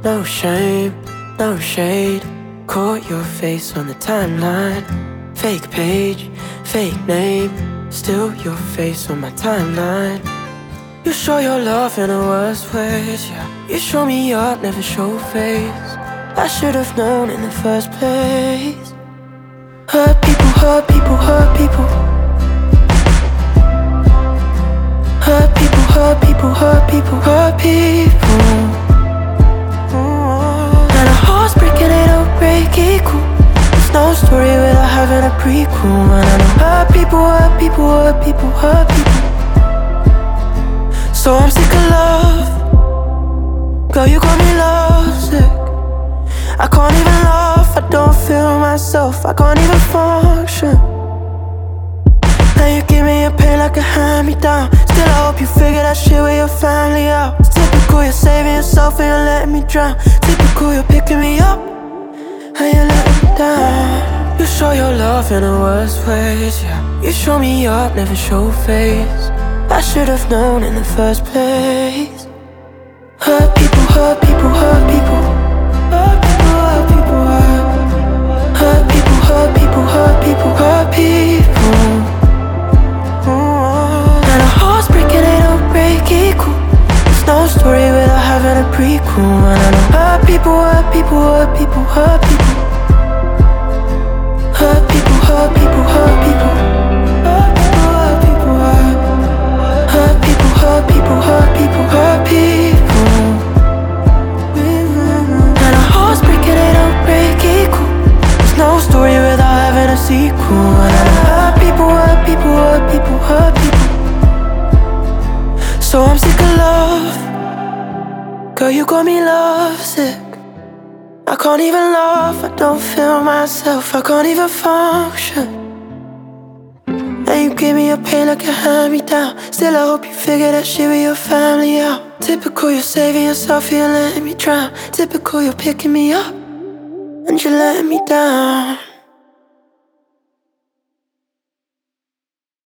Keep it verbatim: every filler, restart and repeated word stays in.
No shame, no shade. Caught your face on the timeline. Fake page, fake name. Still your face on my timeline. You show your love in the worst ways, yeah. You show me up, never show face. I should've known in the first place. Hurt people, hurt people, hurt people. Hurt people, hurt people, hurt people, hurt people. And a heart's breaking, they don't break equal. There's no story without having a prequel. And I know hurt people, hurt people, hurt people, hurt people. So I'm sick of love. Girl, you got me lovesick. I can't even laugh, I don't feel myself. I can't even function. Now you give me a pain like a hand-me-down. Still I hope you figure that shit with your family out. It's typical, you're saving yourself and you're letting me drown. Typical, you're picking me up and you're letting me down. You show your love in the worst ways, yeah. You show me up, never show face. I should've known in the first place. Hurt people, hurt people, hurt people. Hurt people, hurt people, hurt. Hurt people, hurt people, hurt people, hurt people. And a heart's breaking, they don't break equal. There's no story without having a prequel. And I know hurt people, hurt people, hurt people, hurt people. Hurt people, hurt people, hurt people. Hurt people, hurt people, hurt. Hurt people, hurt people, hurt people, hurt people. And our hearts breaking, they don't break equal. There's no story without having a sequel. And I hurt people, hurt people, hurt people, hurt people. So I'm sick of love. Girl, you got me lovesick. I can't even laugh, I don't feel myself. I can't even function. And you give me a pain like a hand-me-down. Still I hope you figure that shit with your family out. Typical, you're saving yourself, you're letting me drown. Typical, you're picking me up and you're letting me down.